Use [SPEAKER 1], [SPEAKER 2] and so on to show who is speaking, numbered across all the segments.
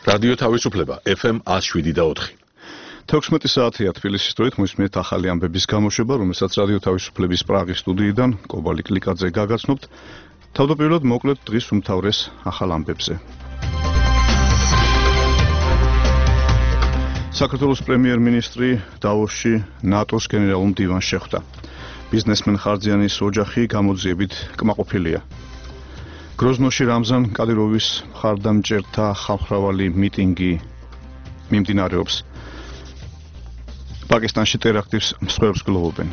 [SPEAKER 1] რადიო თავისუფლება FM 107.4.
[SPEAKER 2] 16 საათია თბილისის დროით მოსმენთ ახალი ამბების გამოშვება, რომელსაც რადიო თავისუფლების პრაღის სტუდიიდან კობალი კლიკაძე გაგაცნობთ. თავდაპირველად მოკლედ დღის უმთავრეს ახალ ამბებზე. საქართველოს პრემიერ-მინისტრი დავოსში ნატოს გენერალურ მდივანს შეხვდა. ბიზნესმენ ხარჯიანის ოჯახი გამოძიებით კმაყოფილია. გროზნოში რამზან კადიროვის მხარდამჭერთა ხალხმრავალი მიტინგი მიმდინარეობს. პაკისტანში ტერაქტის მსხვერპლს გლოვობენ.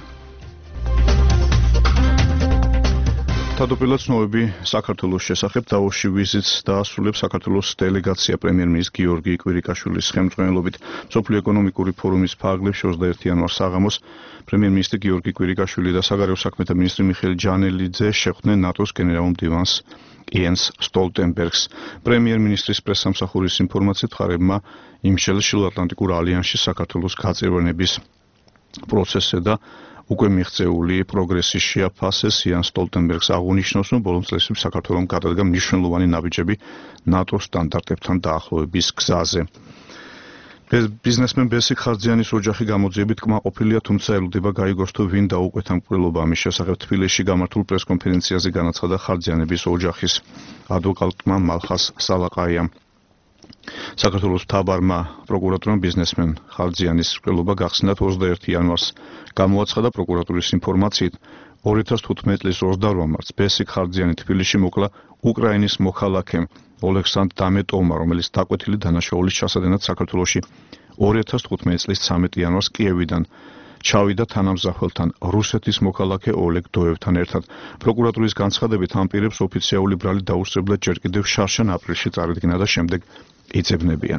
[SPEAKER 2] თავდაპირველად ცნობები საქართველოს შესახებ დავოსში ვიზიტს დაასრულებს საქართველოს დელეგაცია პრემიერ-მინისტრის გიორგი კვირიკაშვილის ხელმძღვანელობით. მსოფლიო ეკონომიკური ფორუმის ფარგლებში 21 იანვარს საღამოს პრემიერ-მინისტრი გიორგი კვირიკაშვილი და საგარეო საქმეთა მინისტრი მიხეილ ჯანელიძე შეხვდნენ ნატოს გენერალურ მდივანს იენს სტოლტენბერგს. პრემიერ-მინისტრის პრესსამსახურის ინფორმაციით მხარეებმა იმშელა შილო-ატლანტიკურ ალიანსში საქართველოს გაწევრიანების პროცესზე და უკვე მიღწეული პროგრესის შეაფასეს. იენს სტოლტენბერგს აღნიშნავს, რომ ბოლო წლებში საქართველოს გადადგა მნიშვნელოვანი ნაბიჯები ნატოს სტანდარტებთან დაახლოების გზაზე. ბიზნესმენ ბესიკ ხარჯიანის ოჯახი გამოძიებით კმაყოფილია, თუმცა ელოდება გაიგოს თუ ვინ დაუკვეთა მკვლელობა. ამის შესახებ თბილისში გამართულ პრესკონფერენციაზე განაცხადა ხარჯიანების ოჯახის ადვოკატმა მალხას სალაყაიამ. საქართველოს მთავარმა პროკურატურამ ბიზნესმენ ხარჯიანის მკვლელობა გახსნათ 21 იანვარს. გამოაცხადა პროკურატურის ინფორმაციით 2015 წლის 28 მარტს ბესიკ ხარჯიანი თბილისში მოკლა უკრაინის მოქალაქემ ოლექსანდრ დამეტოვმა, რომელიც დაკვეთილი დანაშაულის ჩასადენად საქართველოში 2015 წლის 13 იანვარს კიევიდან ჩავიდა თანამზახველთან რუსეთის მოქალაქე ოლეგ დოევთან ერთად. პროკურატურის განცხადებით ამ პირებს ოფიციალური ბრალი დაუსწრებლად ჯერ კიდევ შარშან აპრილში წარადგინა და შემდეგ იწებნებიან.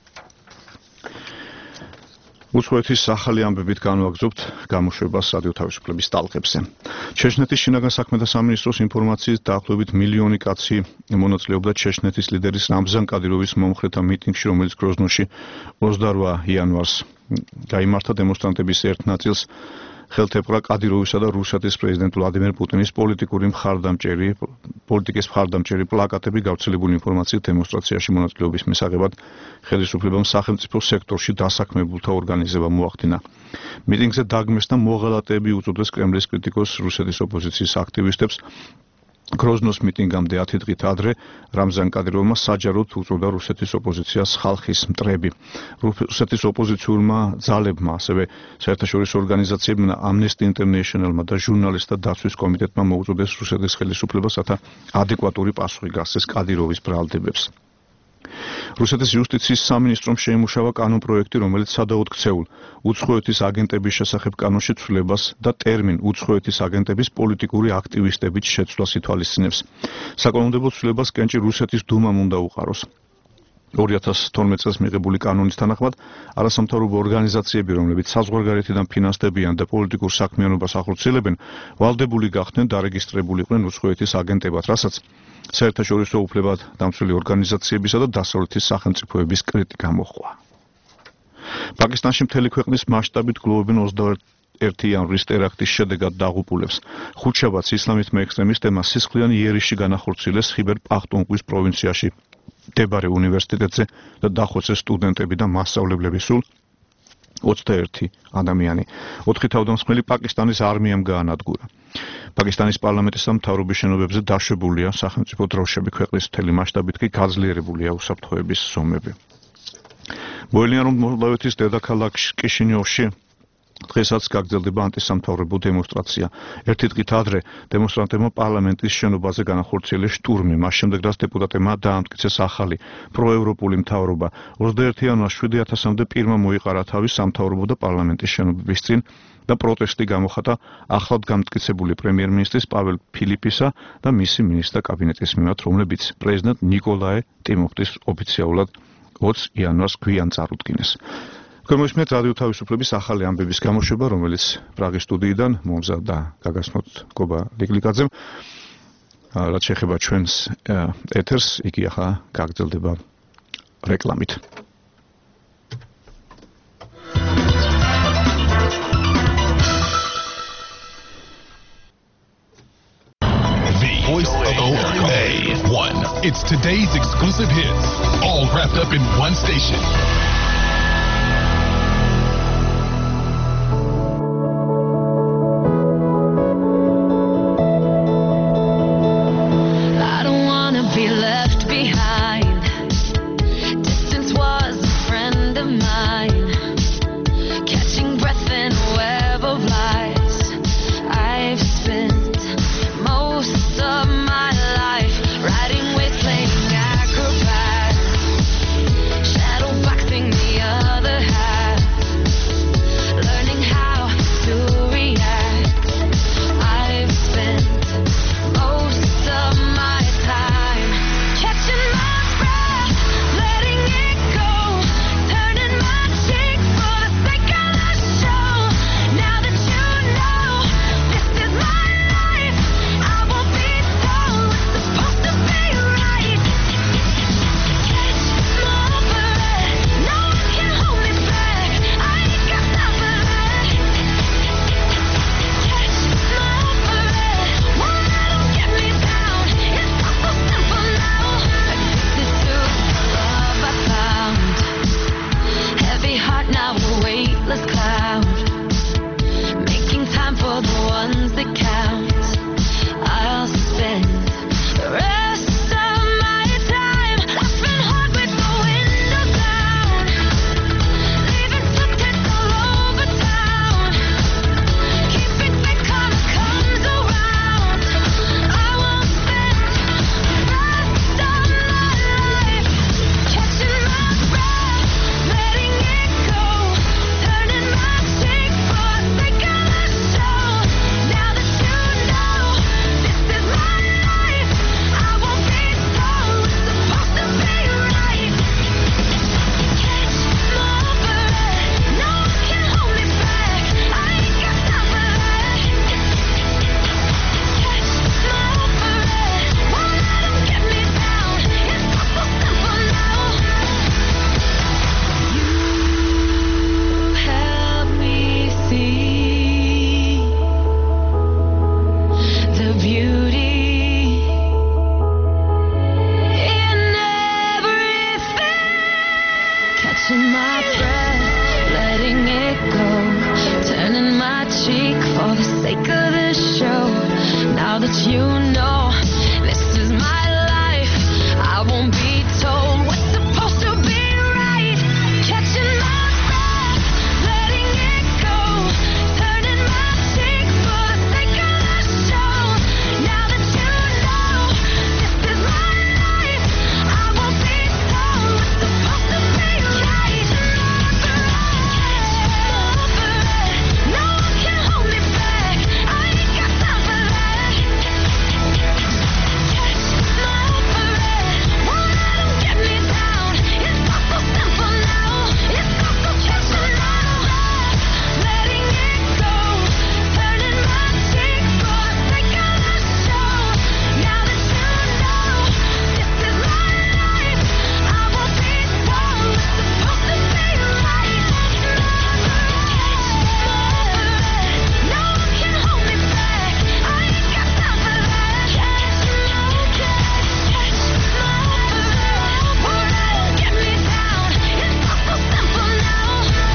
[SPEAKER 2] უცხოეთის ახალი ამბებით განვაგრძობთ გამოშვებას რადიო თავისუფლების ტალღებზე. ჩეჩნეთის შინაგან საქმეთა სამინისტროს ინფორმაციით დაახლოებით მილიონი კაცი მონაწილეობდა ჩეჩნეთის ლიდერის რამზან კადიროვის მომხრეთა მიტინგში, რომელიც გროზნოში 28 იანვარს გაიმართა. დემონსტრანტების ერთ ნაწილს ხელთეპყრა კადიროვისა და რუსეთის პრეზიდენტ ვლადიმერ პუტინის პოლიტიკის მხარდამჭერი პლაკატები. გავრცელებული ინფორმაციით დემონსტრაციაში მონაწილეობის მისაღებად ხელისუფლებამ სახელმწიფო სექტორში დასაქმებულთა ორგანიზება მოახდინა. მიტინგზე დაგმეს და მოღალატეები უწოდეს კრემლის კრიტიკოს რუსეთის ოპოზიციის აქტივისტებს. გროზნოს მიტინგამდე 10 დღით ადრე რამზან კადიროვმა საჯაროდ უწოდა რუსეთის ოპოზიციას ხალხის მტრები. რუსეთის ოპოზიციურმა ძალებმა, ასევე საერთაშორისო ორგანიზაციებმა, ამნესტი ინტერნეშნალმა და ჟურნალისტთა დაცვის კომიტეტმა მოუწოდეს რუსეთის ხელისუფლებას, რათა ადეკვატური პასუხი გასცეს კადიროვის ბრალდებებს. რუსეთის იუსტიციის სამინისტრომ შეიმუშავა კანონპროექტი, რომელიც სადავოდ ქცეულ უცხოეთის აგენტების შესახებ კანონში ცვლილებას და ტერმინ უცხოეთის აგენტების პოლიტიკური აქტივისტებით შეცვლას ითვალისწინებს. საკანონმდებლო ცვლილებას კენჭი რუსეთის დუმამ უნდა უყაროს. 2012 წელს მიღებული კანონის თანახმად არასამთავრობო ორგანიზაციები, რომლებიც საზღვარგარეთიდან ფინანსდებიან და პოლიტიკურ საქმიანობას ახორციელებენ, ვალდებული გახდნენ დარეგისტრებულიყვნენ უცხოეთის აგენტებად, რასაც საერთაშორისო უფლებად დამცველი ორგანიზაციებისა და დასავლეთის სახელმწიფოების კრიტიკა მოჰყვა. პაკისტანში მთელი ქვეყნის მასშტაბით გლოვობენ 21 იანვრის ტერაქტის შედეგად დაღუპულებს. ხუთშაბათს ისლამისტმა ექსტრემისტებმა სისხლიანი იერიში განახორციელეს ხიბერ პახტუნქვის პროვინციაში მდებარე უნივერსიტეტზე და დახოცეს სტუდენტები და მასწავლებლები, სულ 21 ადამიანი. 4 თავდამსხმელი პაკისტანის არმიამ გაანადგურა. პაკისტანის პარლამენტის და მთავრობის შენობებზე დაშვებულია სახელმწიფო დროშები, ქვეყნის მთელი მასშტაბით კი გაძლიერებულია უსაფრთხოების ზომები. მოელიან, რომ მოლდავეთის დედაქალაქ კიშინიოვში დღესაც გაგრძელდება ანტისამთავრობო დემონსტრაცია. ერთი დღით ადრე დემონსტრანტებმა პარლამენტის შენობაზე განახორციელეს შტურმი. მას შემდეგ, რაც დეპუტატებმა დაამტკიცეს ახალი პროევროპული მთავრობა. 21 იანვარს 7000-მდე პირმა მოიყარა თავი სამთავრობო და პარლამენტის შენობების წინ და პროტესტი გამოხატა ახლად გამტკიცებული პრემიერ-მინისტრის პაվել ფილიპისა და მისი მინისტრთა კაბინეტის მიმართ, რომლებიც პრეზიდენტ ნიკოლაე ტიმოხტის ოფიციალურად 20 იანვარს გვიან წარუდგინეს. Komosmet რადიო თავისუფლების ახალი ამბების გამოშვება, რომელიც პრაღის სტუდიიდან მომზადდა გაგაცნოთ კობა ლიგლიკაძემ. რაც შეეხება ჩვენს ეთერს, იგი ახლა გაგრძელდება რეკლამით.
[SPEAKER 3] The Voice of OA 1 It's today's exclusive hits, all wrapped up in one station.
[SPEAKER 4] I don't wanna be left behind. Distance was a friend of mine. Catching breath in a web of lies. I've spent most of my life riding with playing acrobat, shadow boxing the other half, learning how to react. I've spent most of my time catching my breath, letting it go, turning my cheek for the sake of the show. Now that you know this is my life, I won't be told what's supposed to be right. Catch my breath, no one can hold me back. I ain't got time for that. Catch my breath, won't let 'em get me down. It's all so simple now. Addicted to the love I found. Heavy heart now a weightless cloud. Making time for the ones that count. I'll spend the rest of my time laughing hard with the windows down, leaving footprints all over town. Keeping faith karma comes around. I won't spend the rest of my life catching my breath, letting it go, turning my cheek for the sake of the show. Now that you know this is my life, I won't be told what's supposed to be right. Catch my breath, no one can hold me back. I ain't got time for that. Catch my breath, won't let 'em get me down. It's all so simple now. You help me see the beauty in everything. Catching my breath, letting it go, turning my cheek for the sake of the show. Now that you know this is my life, I won't be told what's supposed to be right. Catching my breath, letting it go, turning my cheek for the sake of the show. Now that you know this is my life, I won't be told what's supposed to be right. No one can hold me back. I ain't got time for that. Catch my breath, won't let 'em get me down. It's all so simple now. It's all so catching my breath, letting it go, turning my cheek for the sake of the show. Now that you know this is my life, I won't be told what's supposed to be right. Catch my breath, no one can hold me back. I ain't got time for that. Catch my breath, won't let 'em get me down. It's all so simple now.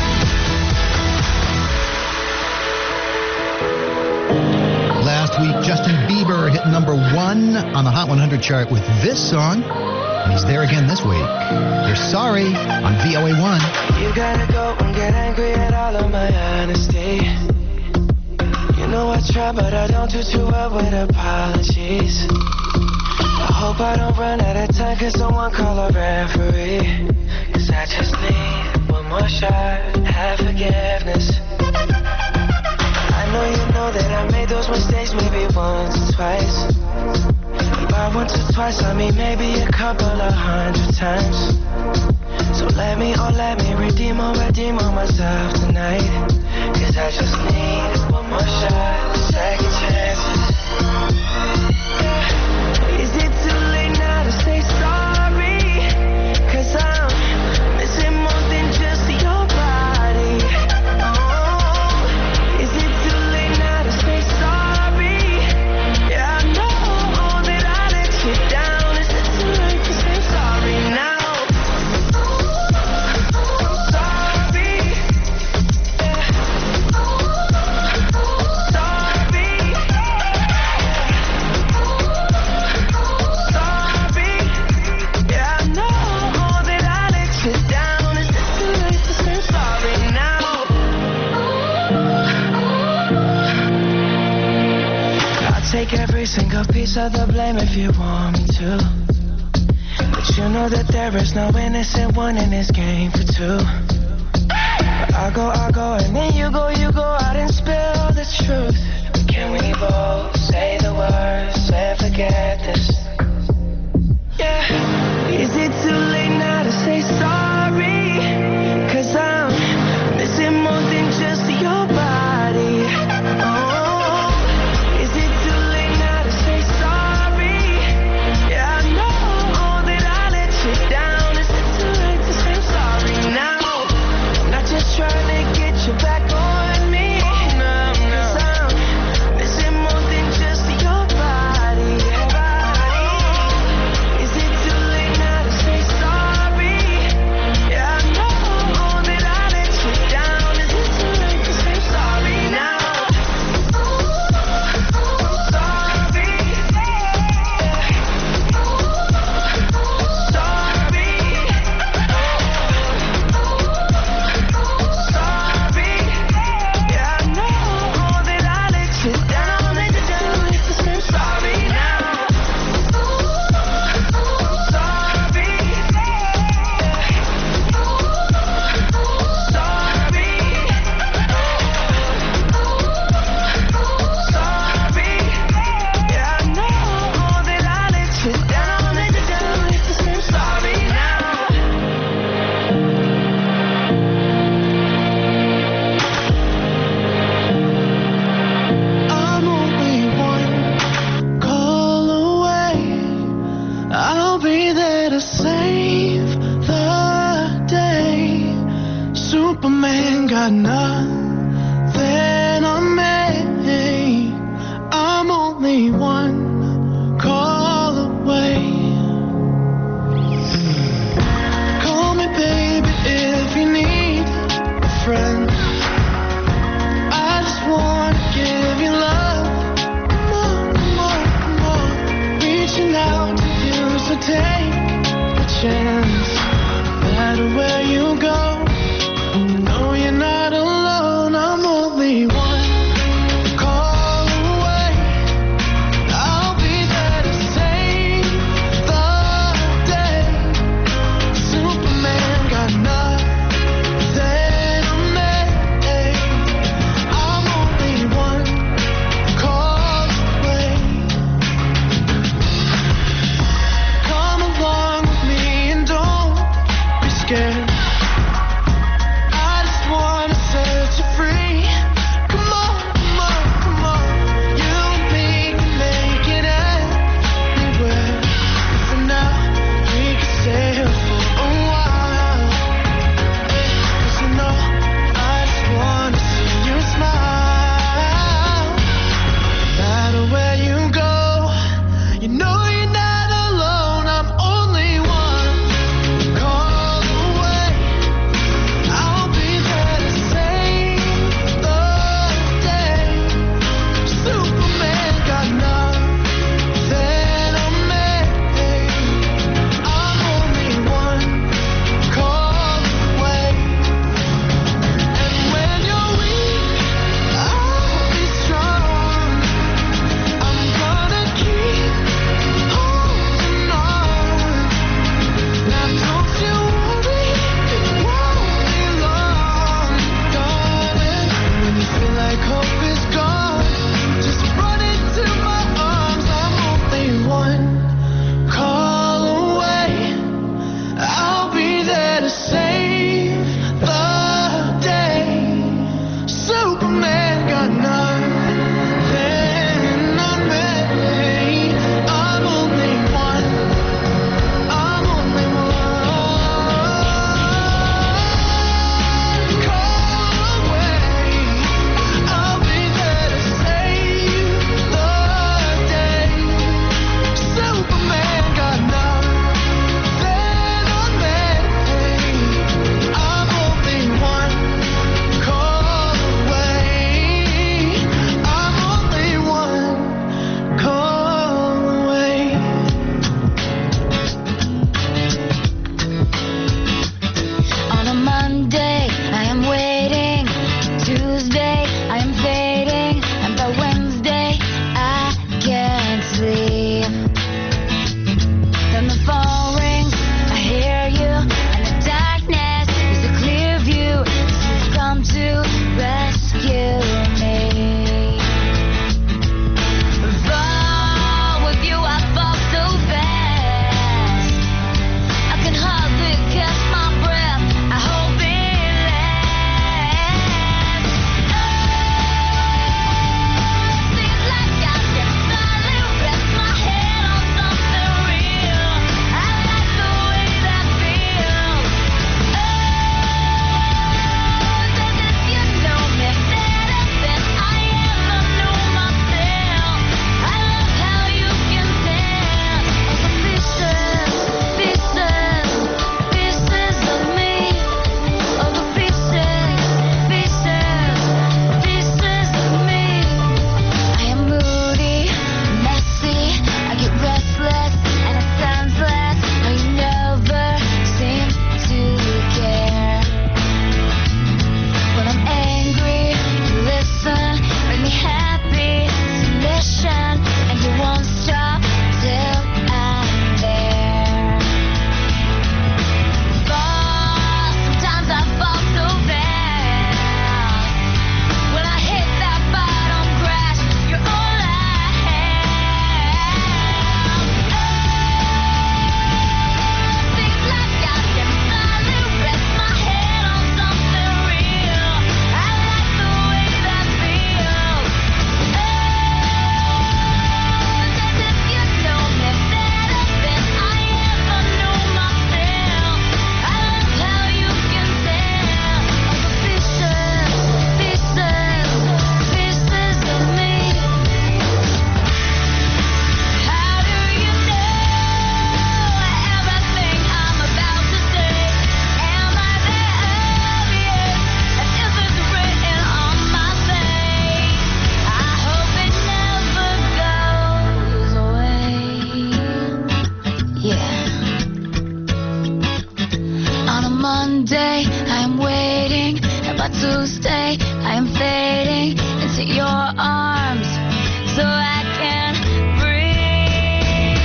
[SPEAKER 5] Last week, Justin Bieber hit number 1 on the Hot 100 chart with this song. And he's there again this week. They're Sorry on VOA1.
[SPEAKER 6] You gotta go and get angry at all of my honesty. You know I try, but I don't do too well with apologies. I hope I don't run out of time, can someone call a referee? 'Cause I just need one more shot, have forgiveness. I know you know that I made those mistakes maybe once or twice. By once or twice, I mean maybe a couple of 100 times. So let me redeem on myself tonight. 'Cause I just need one more shot, second chances. Yeah. Is it too late now to say sorry? 'Cause I'm missing more than just your body. Oh, is it too late now to say sorry? Yeah, I know that I let you down. Is it too every single piece of the blame if you want me to. But you know that there is no innocent one in this game for two. But I go, and then you go out and spill the truth. Can we both say the words and forget this? Yeah. Is it too late now to say sorry? 'Cause I'm missing more than just your body. Oh, is it too late now to say sorry? Yeah, I know that I let you down. Is it too late to say sorry now? I'm not just trying to get you back on me. No, 'cause I'm missing more than just your body. Is it too late now to say sorry? Yeah, I know that I let you down. Is it too late to say sorry now? Sorry. Sorry. Yeah, I know that I let you down. Is it too late to say sorry now? Sorry. Sorry, yeah, I know that I let you down. Is it too late to say sorry now? I'm only one call away. I'll be there to save the day. Superman got nothing on me. I'm only one call away. Call me baby if you need a friend. I just wanna give you love. More. Reaching out to you, so take a chance. No matter where you go, you know you're not alone.
[SPEAKER 4] to stay. I am fading into your arms so I can breathe.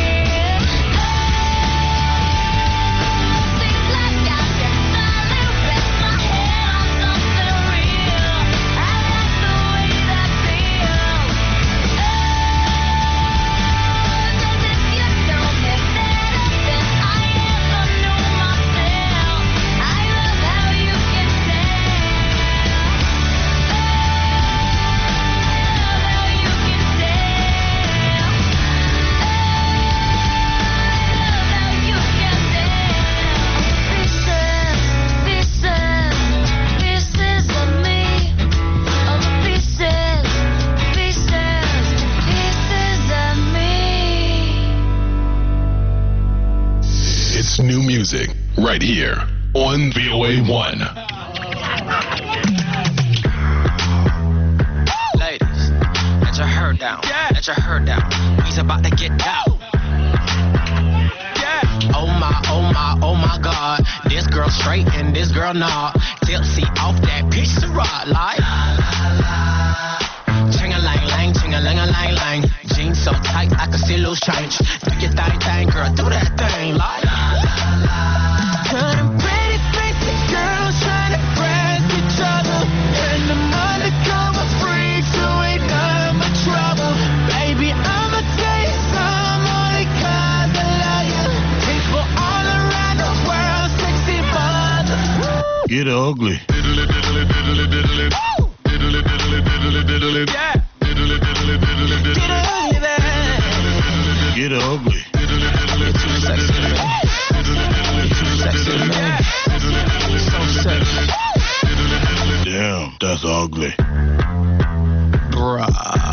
[SPEAKER 4] Seems like I can finally rest my head on something real. I like the way that feels. As if you know me better than I ever knew myself. I love how you can
[SPEAKER 3] It's new music right here on VOA1.
[SPEAKER 7] Ladies, let your hair down. Let your hair down. We's about to get out. Oh my God. This girl straight and this girl not. Tipsy off that piece of rock like. Ching-a-lang-lang, ching-a-lang-a-lang-lang. Jeans so tight I can see loose change. Do your thing, girl, do that thing like. Turning pretty fancy girls trying to press each other. And the undercover freaks who ain't none but trouble. Baby, I'ma tell you some only 'cause I love you. People all around the world, sexy mothers.
[SPEAKER 2] Get ugly.
[SPEAKER 7] Yeah. Get ugly, man.
[SPEAKER 2] Get ugly.
[SPEAKER 7] You're too sexy, man. You're too sexy, man. So sexy.
[SPEAKER 2] Damn, that's ugly.
[SPEAKER 7] Bruh.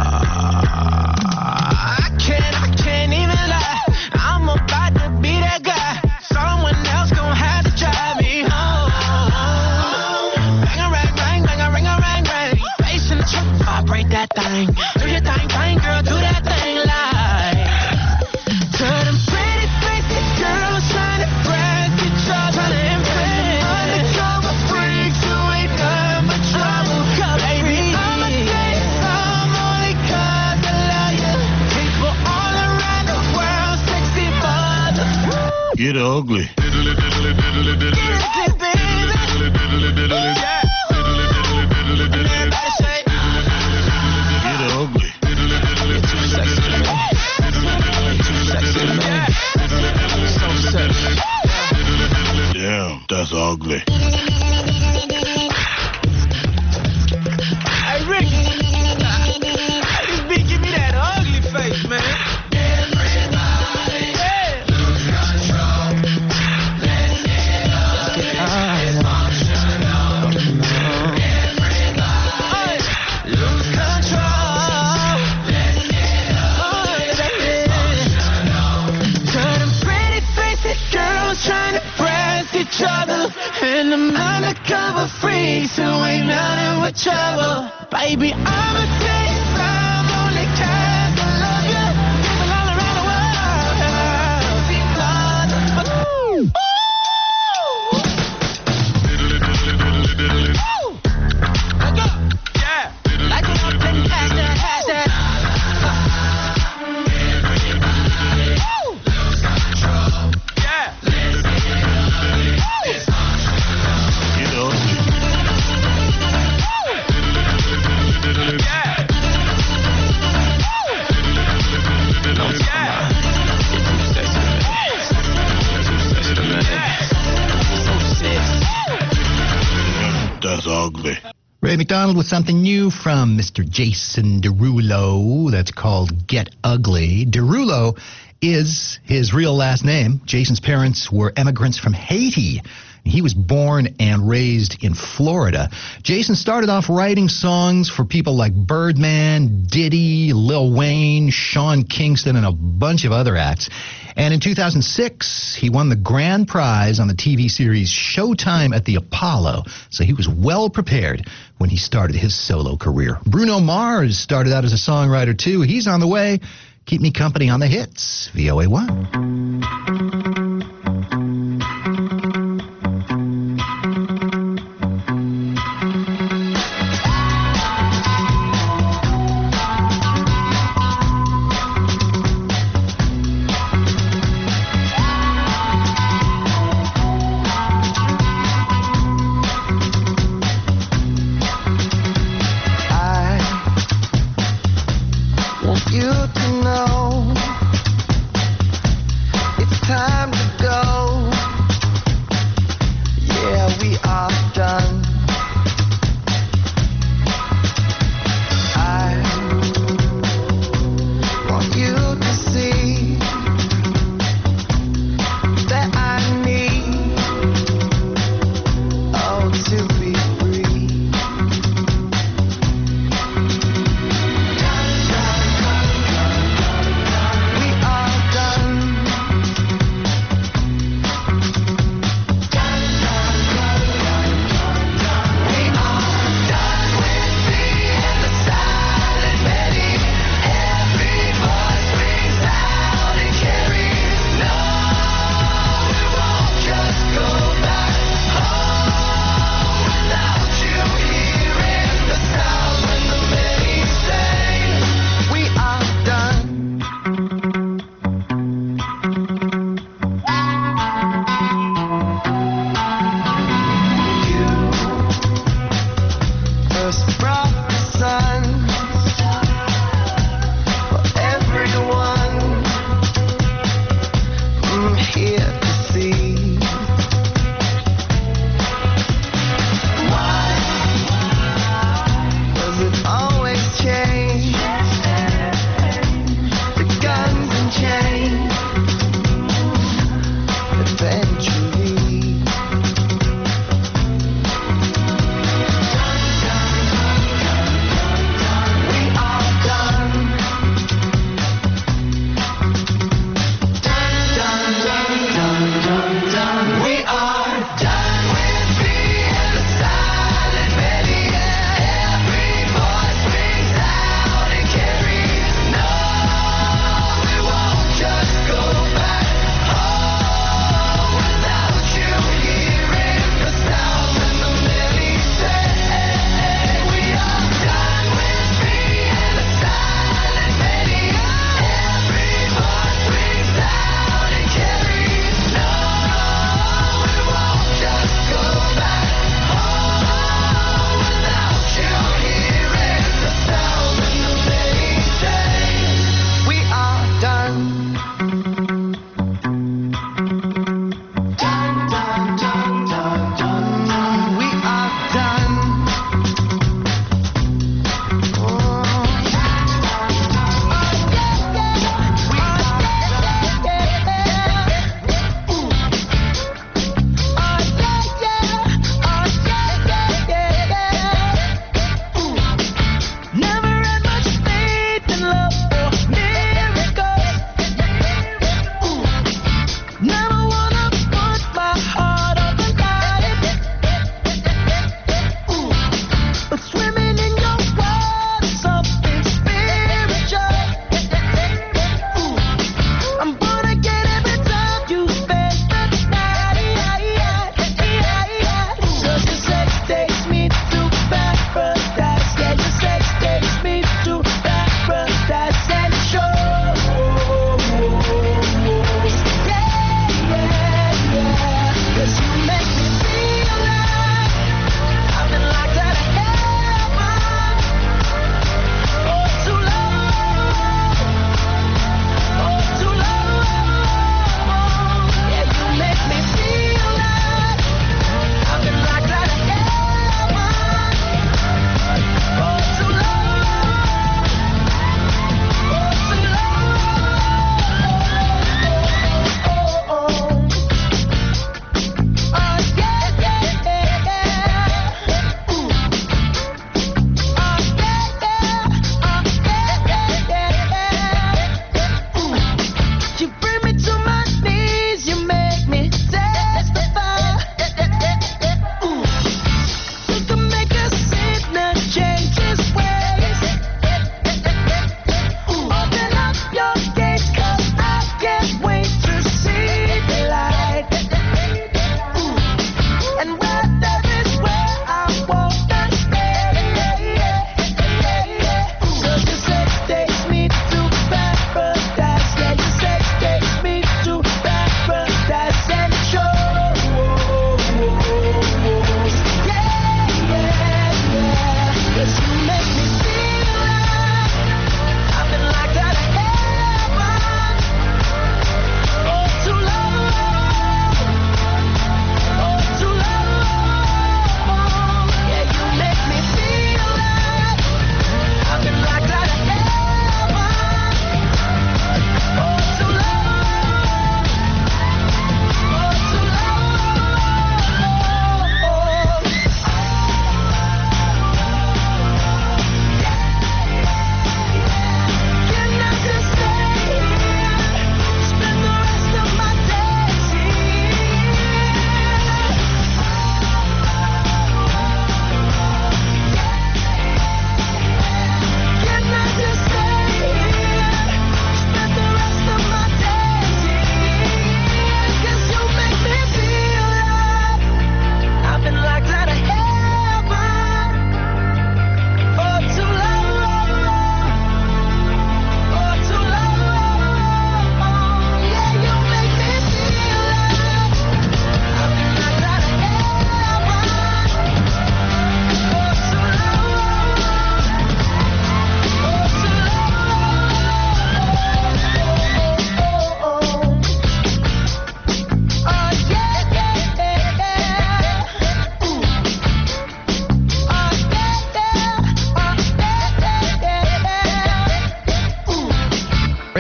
[SPEAKER 7] I can't even lie. I'm about to be that guy. Someone else gon' have to drive me home. Bang a rang, rang, bang a ring, a rang, rang. Bass in the truck, vibrate that thing. Do your thing, girl, do that thing like. Turn them pretty fancy girls trying to press each other. Trying to impress undercover freaks who ain't none but trouble. Baby, I'ma tell you some only 'cause I love you. People all around the world, sexy mothers.
[SPEAKER 2] Get ugly.
[SPEAKER 7] Get ugly, baby. Yeah. And everybody say,
[SPEAKER 2] Get ugly.
[SPEAKER 7] you're too sexy, man. You're too sexy, man. So sexy.
[SPEAKER 2] Damn, that's ugly.
[SPEAKER 7] Hey, Rick. Hey, this beat give me that ugly face, man. Lose control. Turning pretty faces, girls trying to press each other. And the undercover freaks who ain't nothing but trouble. Baby, I'ma tell you some only 'cause I love you. People all around the world. See blood. Ooh. Like up. Yeah. Like it up and pass that. Yeah.
[SPEAKER 2] Get ugly. That's ugly.
[SPEAKER 5] Ray McDonald with something new from Mr. Jason Derulo that's called Get Ugly. Derulo is his real last name. Jason's parents were immigrants from Haiti. He was born and raised in Florida. Jason started off writing songs for people like Birdman, Diddy, Lil Wayne, Sean Kingston, and a bunch of other acts. And in 2006, he won the grand prize on the TV series Showtime at the Apollo. So he was well prepared when he started his solo career. Bruno Mars started out as a songwriter, too. He's on the way. Keep me company on the hits. VOA1.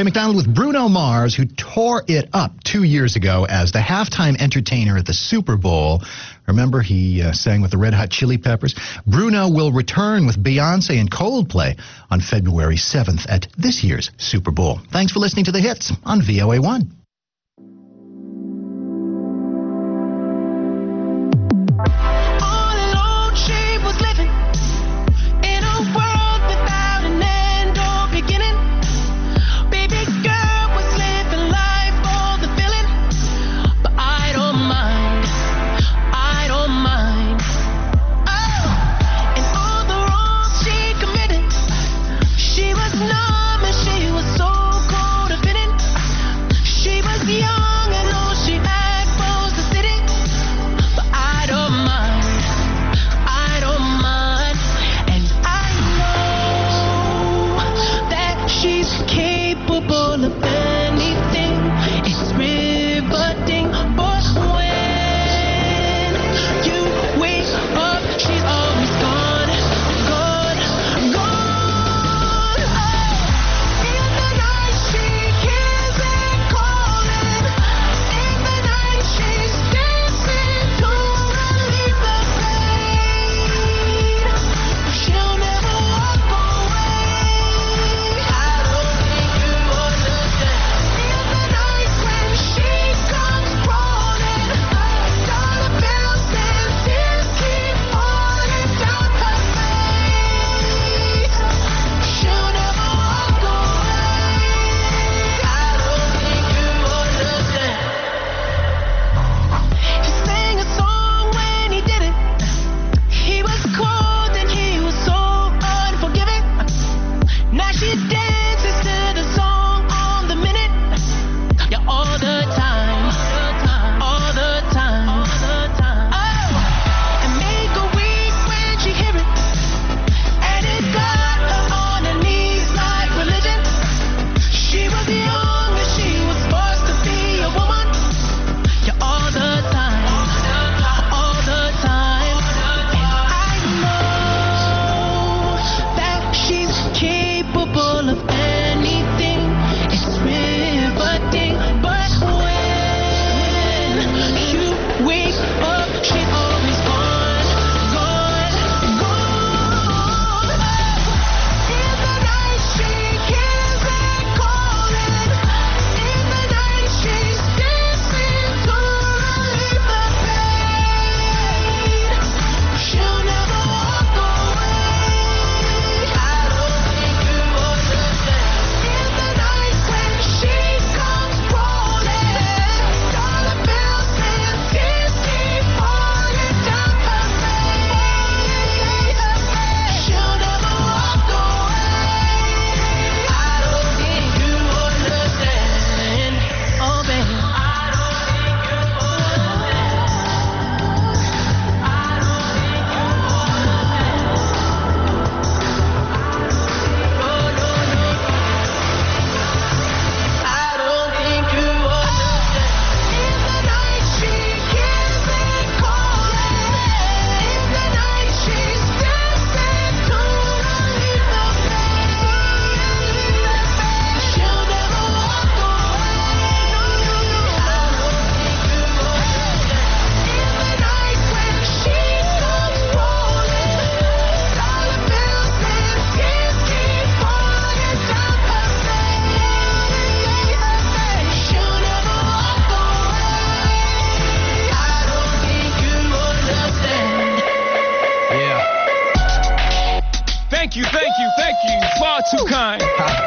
[SPEAKER 5] McDonald with Bruno Mars, who tore it up 2 years ago as the halftime entertainer at the Super Bowl. Remember, he sang with the Red Hot Chili Peppers. Bruno will return with Beyonce and Coldplay on February 7th at this year's Super Bowl. Thanks for listening to The Hits on VOA1.
[SPEAKER 8] Too kind.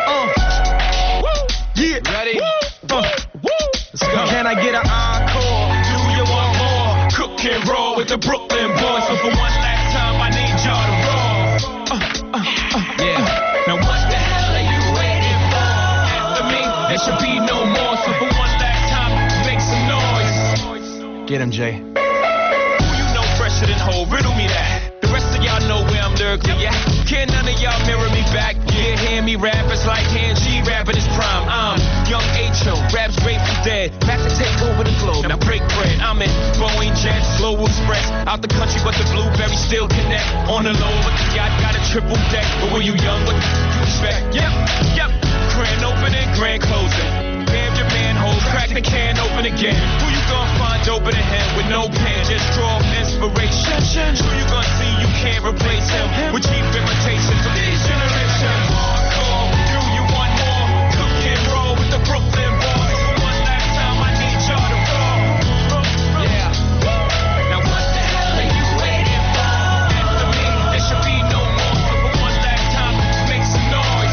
[SPEAKER 8] Yeah. Ready? Let's go. Can I get an encore? Do you want more? Cook and roll with the Brooklyn boys. So for one last time, I need y'all to roll. Yeah. Now what the hell are you waiting for? After me, there should be no more. So for one last time, make some noise. Get him, Jay. Who you know fresher than Ho? Riddle me that. The rest of y'all know where I'm lurking at. Can none of y'all mirror me back? Yeah, hear me rap, it's like Han G rapping his prime. I'm young H.O., raps Grateful Dead. Back to take over the globe, now break bread. I'm in Boeing Jets, Global Express. Out the country, but the blueberries still connect. On the low, but the yacht got a triple deck. But when you young, what you expect? Yep. grand opening, grand closing. Damn your manhole, crack the can open again. Who you gonna find open a hand with no pen? Just draw inspiration. Who you gonna see you can't replace him with cheap imitations of these generations. Hardcore, do you want more? Cook and roll with the Brooklyn boys. For one last time, I need y'all to roll. Yeah. Now what the hell are you waiting for? After me, there should be no more. So for one last time, make some noise.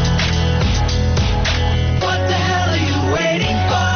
[SPEAKER 8] What the hell are you waiting for?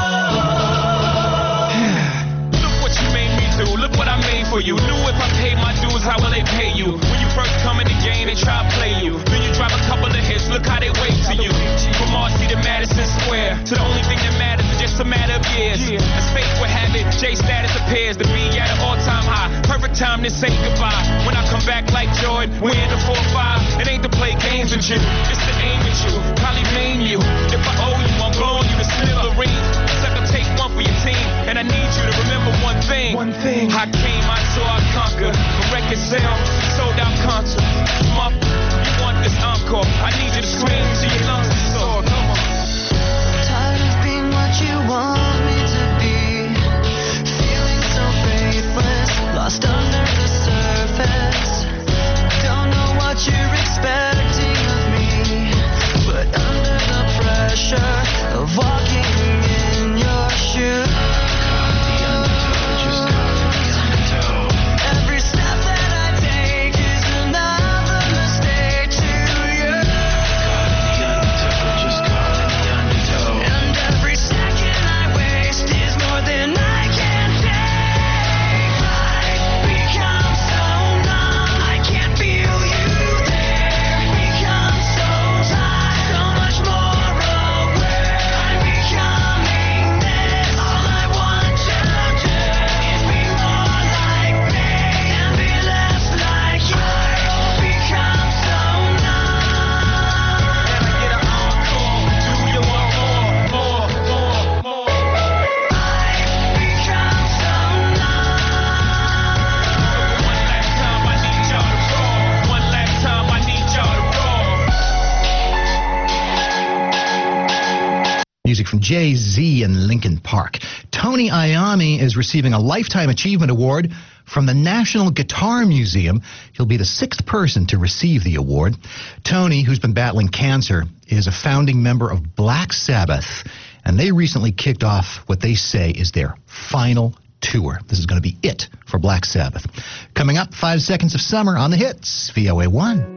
[SPEAKER 8] Look what you made me do. Look what I made for you. Knew if I paid my dues, how will they pay you? When you first come in the game, they try to play you. Then you drop a couple of hits. Look how they wait to you. From Marcy to Madison Square, to the only thing that matters is just a matter of years. As fate would have it, J status appears to be at an all-time high. Perfect time to say goodbye. When I come back like Jordan, we're in the 4-5. It ain't to play games with you, it's to aim at you. Probably maim you. If I owe you, I'm blowing you to smithereens. Second take one for your team, and I need you to remember one thing. I came, I saw, I conquered. A record sale, sold out concert. You want this encore? I need you to scream till your lungs are sore. Come on.
[SPEAKER 6] Tired of being what you want me to be. Feeling so faithless, lost under the surface. Don't know what you're expecting of me, but under the pressure of walking in your shoes. Every step that I take is another mistake to you. And every second I waste is more than I can take. I become so numb, I can't feel you there. Become so tired, so much more aware. I'm becoming this. All I want you to do is be more like me and be less like you. Become so numb.
[SPEAKER 8] Can I get an encore? Do you want more? More.
[SPEAKER 6] Become so numb.
[SPEAKER 8] One last time, I need y'all to roll. One last time, I need y'all to roll.
[SPEAKER 5] Music from Jay-Z and Linkin Park. Tony Iommi is receiving a Lifetime Achievement Award from the National Guitar Museum. He'll be the 6th person to receive the award. Tony, who's been battling cancer, is a founding member of Black Sabbath, and they recently kicked off what they say is their final tour. This is going to be it for Black Sabbath. Coming up, 5 Seconds of Summer on the Hits, VOA 1.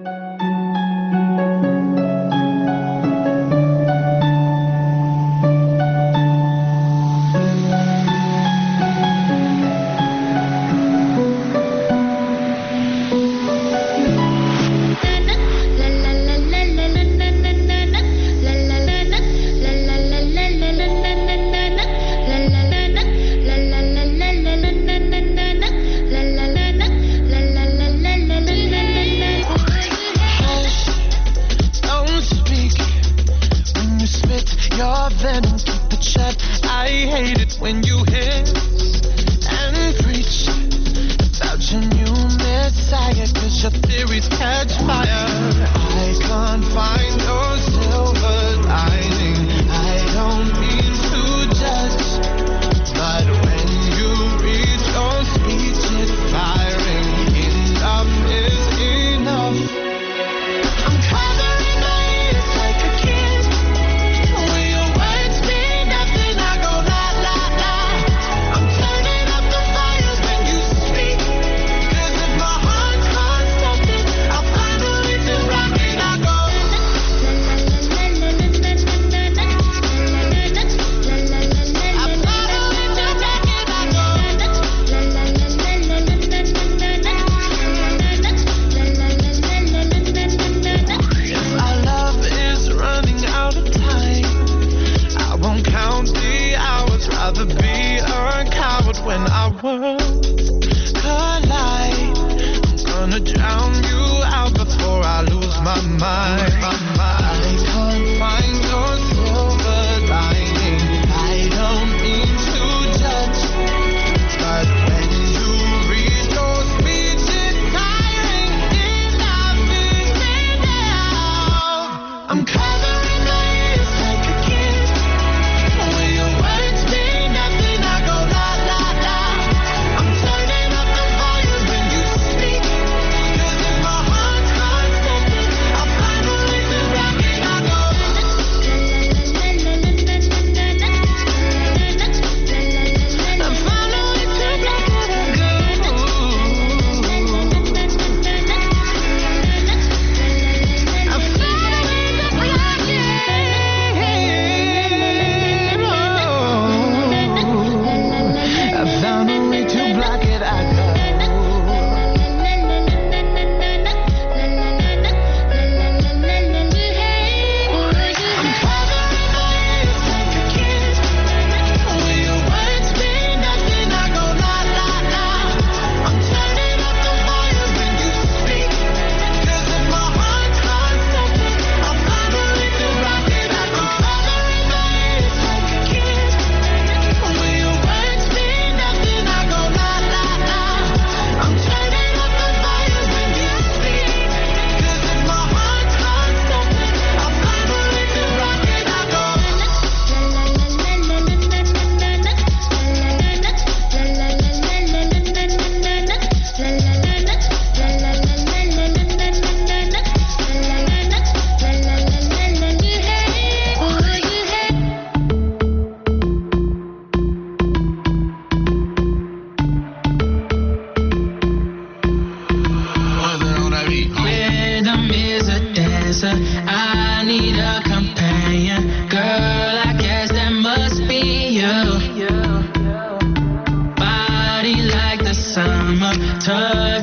[SPEAKER 6] Don't speak when you spit your venom, keep it shut. I hate it when you hiss and preach about your new messiah, 'cause your theories catch fire. I can't find your silver lining. I don't mean to judge, but when you read your speech, it's firing. Enough is enough. I'm covering my ears like a kid. When your words mean nothing, I go la la la. I'm turning up the fires when you speak. 'Cause if my heart's can't stop it, I'll find a reason rock and I go. I'm following the rock and I go. If our love is running out of time, I won't count the hours. Rather be a coward when our worlds collide. I'm gonna drown you out before I lose my mind. I can't find your silver lining. I don't mean to judge, but when you read your speech, it's tiring. Enough is enough. I'm covering my ears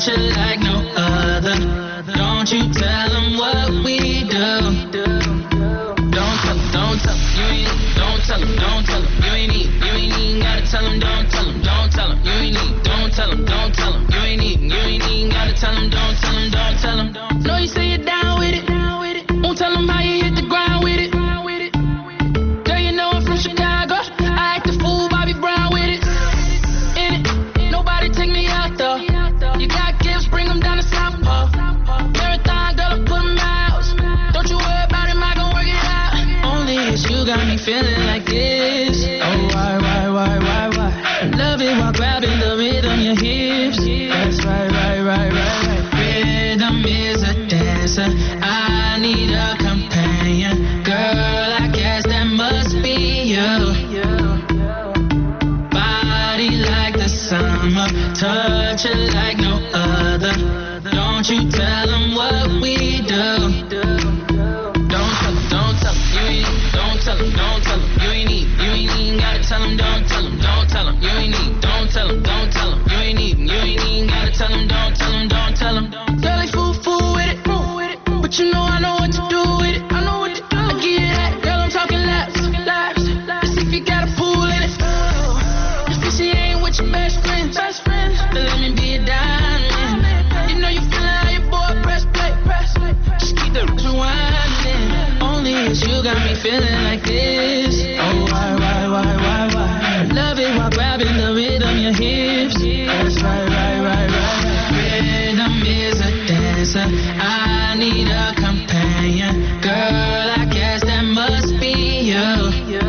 [SPEAKER 9] touch you like no other. Don't you tell them what we do. Don't tell them, don't tell them, you ain't need. Don't tell them, don't tell them, you ain't need. You ain't even gotta tell them, don't tell them, don't tell them, you ain't need. Don't tell them, don't tell them, you ain't need. You ain't even gotta tell them, don't tell them, don't tell them. Know you say you're down with it. Won't tell them how you hit the ground with it. Girl, you know I'm from Chicago. I act a fool, Bobby Brown with it. In it, nobody take me out though. You got gifts, bring them down to South Pole. Marathon, girl, I put them out. Don't you worry about it, I gon' work it out. Only it's you got me feeling like this. Oh, why? Love it while grabbing the rhythm, your hips. That's right. Rhythm is a dancer. I need a companion. Girl, I guess that must be you. Body like the summer, touch it like no other. Don't you tell them what we do. Don't tell them, don't tell them, you ain't need. Don't tell them, don't tell them, you ain't need. You ain't even gotta tell them, don't tell them, don't tell them, you ain't need. Don't tell them, don't tell them, you ain't need. You ain't even gotta tell them, don't tell them, don't tell them. Girl, they fool with it, but you know I know what to do with it. I know what to do. I get it that, girl, I'm talking laps. Let's see if you got a pool in it. If she ain't with your best friends, then let me be a diamond. You know you feeling how your boy press play. Just keep the rewinding. Only it's you got me feeling like this. Oh, why? Love it while grabbing the rhythm, your hips. That's right. Rhythm is a dancer. I need a companion. Girl, I guess that must be you.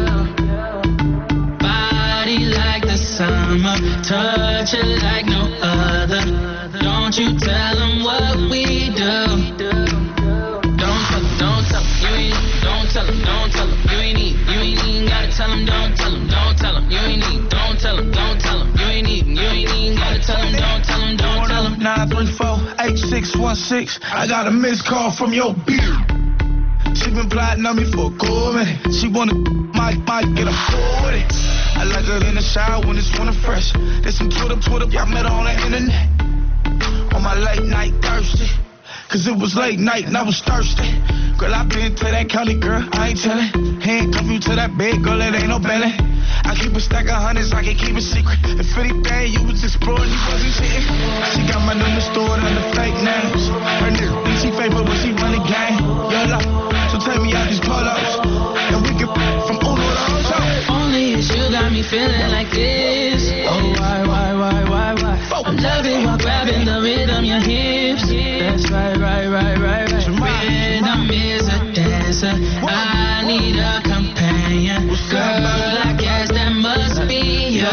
[SPEAKER 9] Body like the summer, touch it like no other. Don't you tell them what we do. Don't tell them, you ain't need. Don't tell them, you ain't need. You ain't even gotta tell them, don't tell them, you ain't need. Don't tell them, you ain't need. You ain't even gotta tell them, don't tell them, don't tell them.
[SPEAKER 10] 934-8616. I got a missed call from your beard. She been plotting on me for a cool minute. She wanna might get a cool with it. I like her in the shower when it's winter fresh. There's some Twitter, I met her on the internet. On my late night thirsty. Cause it was late night and I was thirsty. Girl, I been to that county, girl, I ain't tellin'. Handcuff you to that bed, girl, it ain't no belly. I keep a stack of hundreds, I can keep a secret. If anything you was exploring, you wasn't cheating. She got my number stored under fake names. Her nigga, she favorite when she run the game. YOLO, so take me out these polos. And we can from Uno to Ocho.
[SPEAKER 9] Only it's you got me feeling like this. Oh, why? I'm loving while grabbing the rhythm, your hips. That's right. Rhythm is a dancer. I need a companion. Girl, I guess that must be you.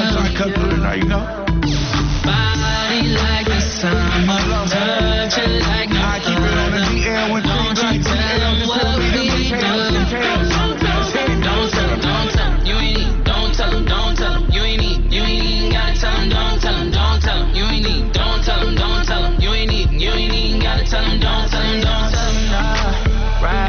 [SPEAKER 9] Body like the summer, touch it like no other. Don't you tell them what we do. Don't tell them, you ain't need. Don't tell them, you ain't need. You ain't even gotta tell them, don't tell them, you ain't need. Don't tell them, you ain't need. You ain't even gotta tell them, don't tell them, nah. Right.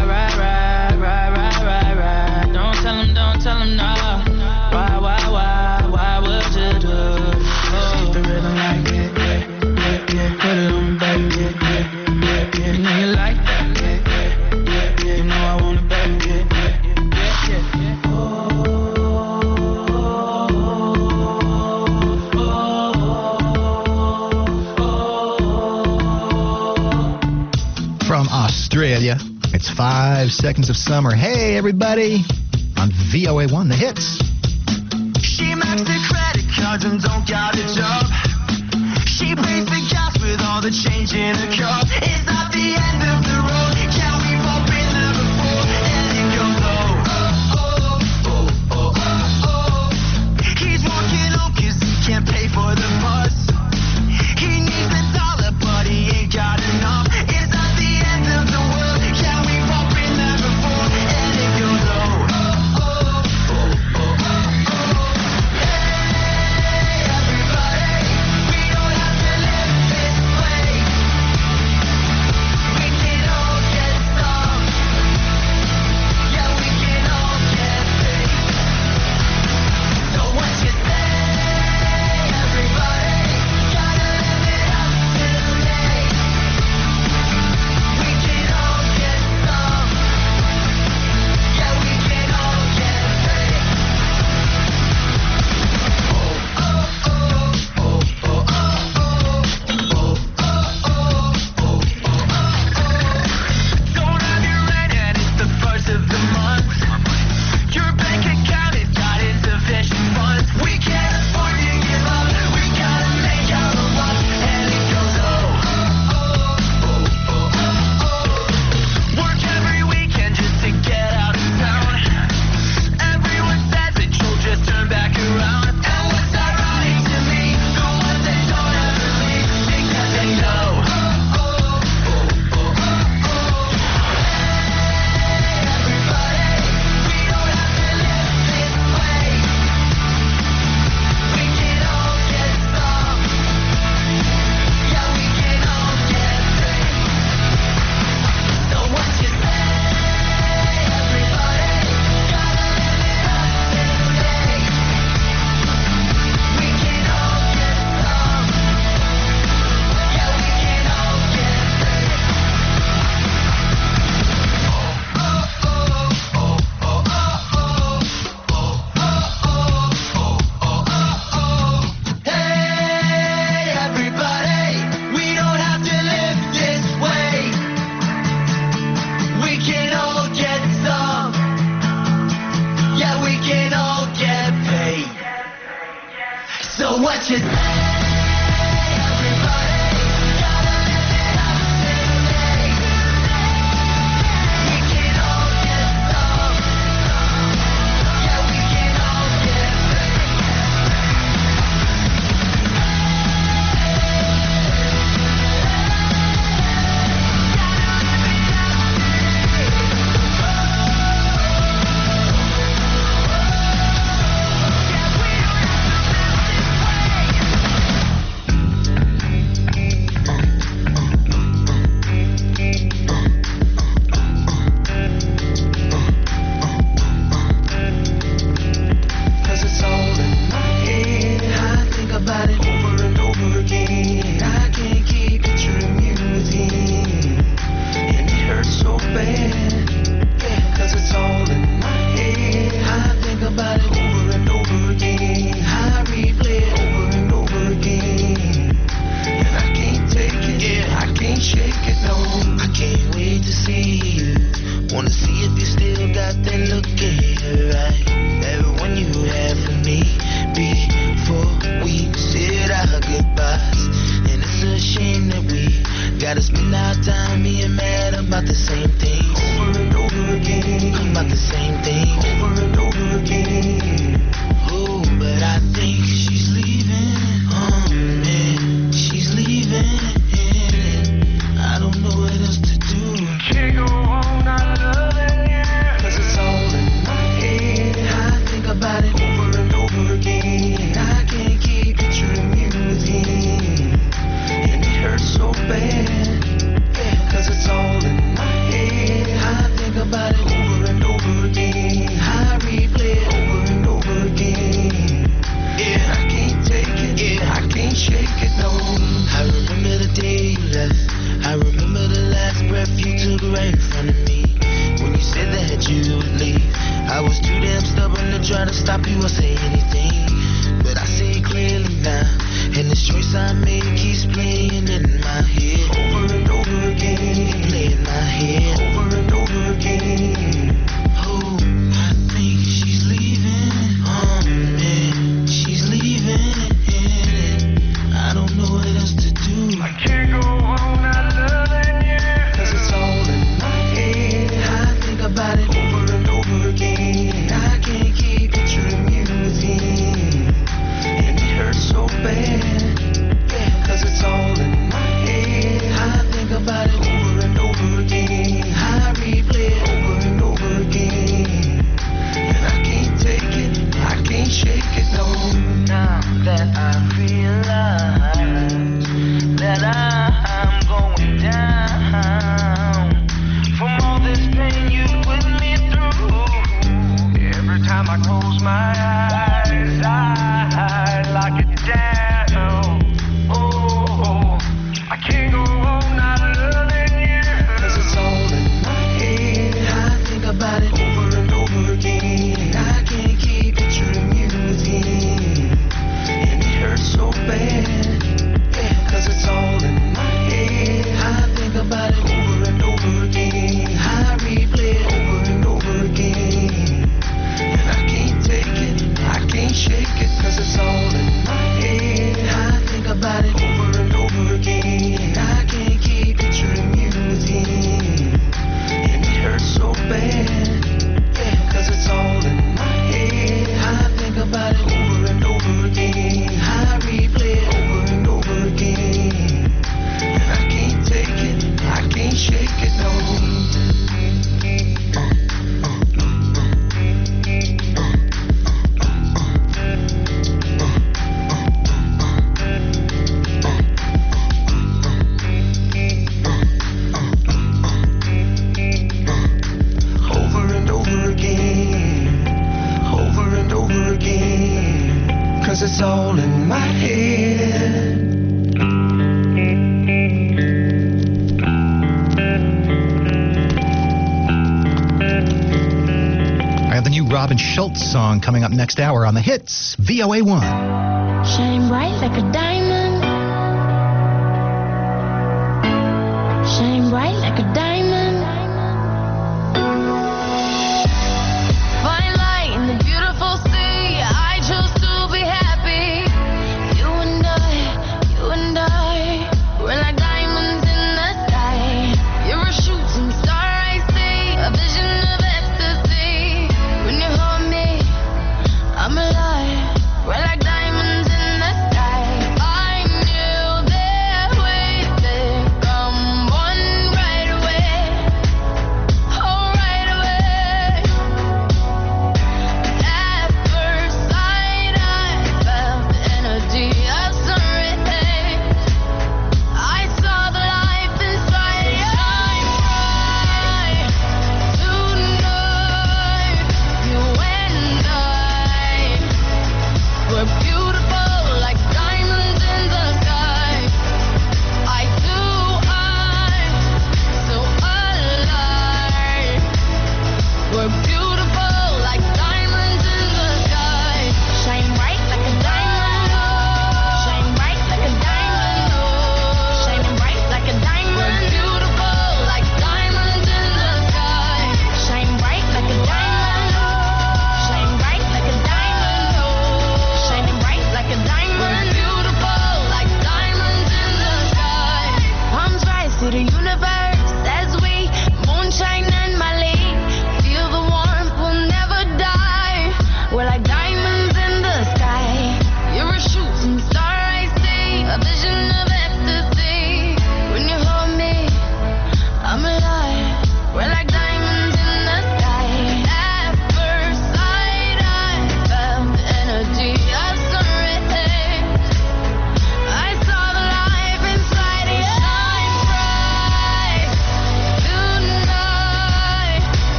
[SPEAKER 9] Don't tell them, nah. Why would you do it? Keep the rhythm like it, yeah. Put it on, baby, yeah. You know you like that, yeah. You know I want it, baby, yeah.
[SPEAKER 5] From Australia, it's 5 Seconds of Summer. Hey, everybody, on VOA1, the hits.
[SPEAKER 11] She maxed the credit cards and don't got a job. She pays for gas with all the change in her car. It's not the end of the road. Yeah, we've all been there before. And it goes He's walking home 'cause he can't pay for the bus. He needs the dollar, but he ain't got enough. It's not the end of the world. Yeah, we've all been there before. And it goes Hey, everybody, we don't have to live this way. We can So what you say?
[SPEAKER 5] Robin Schultz song coming up next hour on the hits, VOA1.
[SPEAKER 12] Shine bright like a diamond. Shine bright like a diamond. Find light in the beautiful sea. I chose to be happy.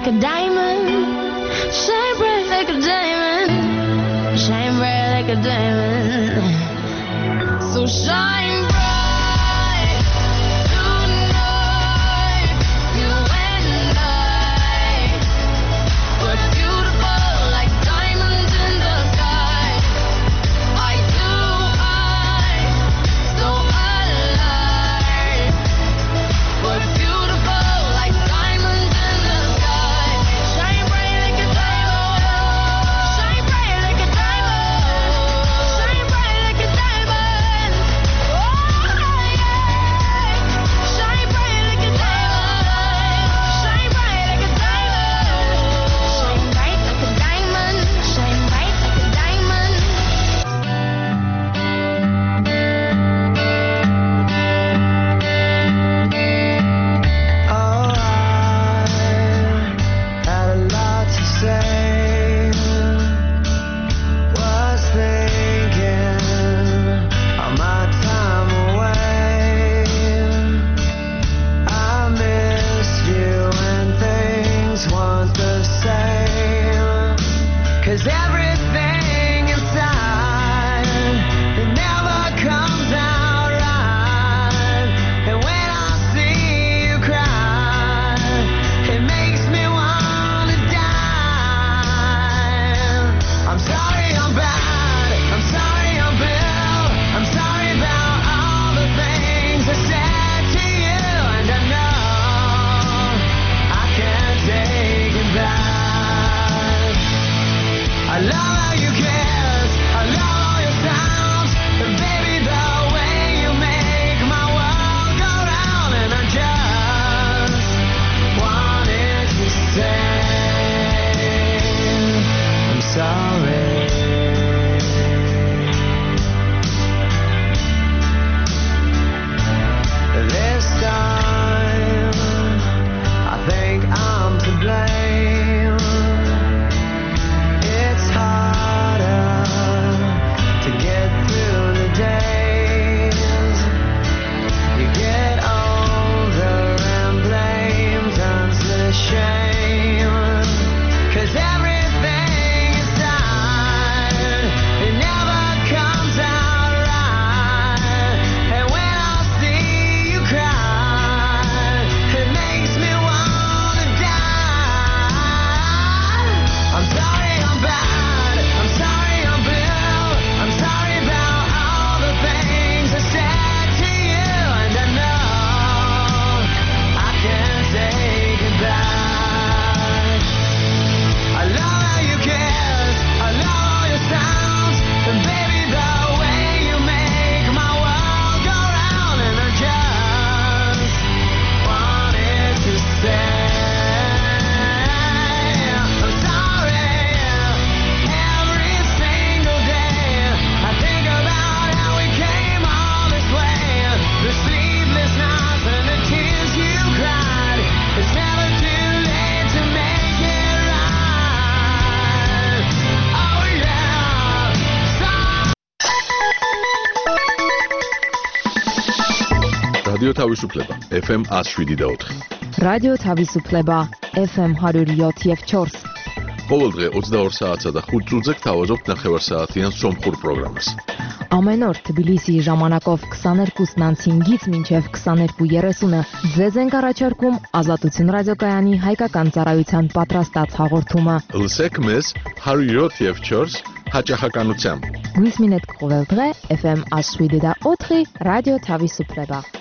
[SPEAKER 12] like a diamond. Shine bright like a diamond. Shine bright like a diamond. So shine bright tonight. You and I. We're beautiful like diamonds in the sky. Eye to eye, so alive. We're beautiful like diamonds in the sky. Shine bright like a diamond. Shine bright like a diamond. Shine bright like a diamond. Oh yeah. Shine bright like a diamond. Shine bright like a diamond. Shine bright like a diamond. Shine bright like a diamond.
[SPEAKER 6] Oh, I had a lot to say. Was thinking of my time away. I missed you and things weren't the same. 'Cause everything inside, it never comes out right. And when I see you cry, it makes me wanna die. I'm sorry I'm bad, I'm sorry I'm Bill. I'm sorry about all the things I said to you. And I know I can't take it back. I love how you kiss, I love all your sounds. And baby, the way you make my world go round. And I just wanted to say I'm sorry. This time I think I'm to blame. It's harder to get through the days. You get older and blame turns to shame. 'Cause everything inside, it never comes out right. And when I see you cry, it makes me wanna die. I'm sorry I'm bad, I'm sorry I'm Bill. I'm sorry about all the things I said to you. And I know I can't take it back. I love how you kiss, I love all your sounds. And baby, the way you make my world go round. And I just wanted to say I'm sorry. Every single day I think about how we came all this way. The sleepless nights and the tears you cried. It's never too late to make it right. Oh yeah.
[SPEAKER 1] რადიო თავისუფლება FM 107.4.
[SPEAKER 13] რადიო თავისუფლება FM 107.4.
[SPEAKER 1] ყოველდღე 22 საათსა და 5 წუთზე გთავაზობთ ნახევარსაათიან სომხურ პროგრამას.
[SPEAKER 13] Ամեն օր Թբիլիսիի ժամանակով 22:05-ից մինչև 22:30 ձեզ ենք առաջարկում Ազատություն ռադիոկայանի հայկական ծառայության պատրաստած հաղորդումը։
[SPEAKER 1] Լսեք մեզ 107.4 հաճախականությամբ։
[SPEAKER 13] Գույս մինետ կողել დღե FM 107.4 ռադիո Թավիսուպլեբա։